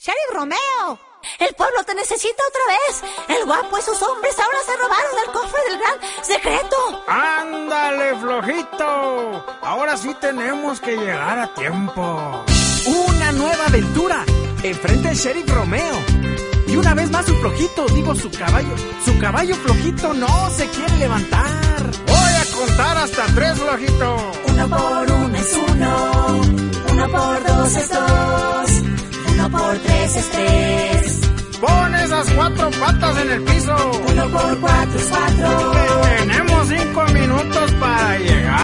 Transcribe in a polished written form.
¡Sheriff Romeo! ¡El pueblo te necesita otra vez! ¡El guapo y sus hombres ahora se robaron el cofre del gran secreto! ¡Ándale, flojito! Ahora sí tenemos que llegar a tiempo. ¡Una nueva aventura! Enfrenta al Sheriff Romeo. Y una vez más su flojito, su caballo flojito no se quiere levantar. Voy a contar hasta 3, flojito. 1 por 1 es 1, 1 por 2 es 2, 1 por 3 es 3. Pon esas 4 patas en el piso. 1 por 4 es 4. Tenemos 5 minutos para llegar.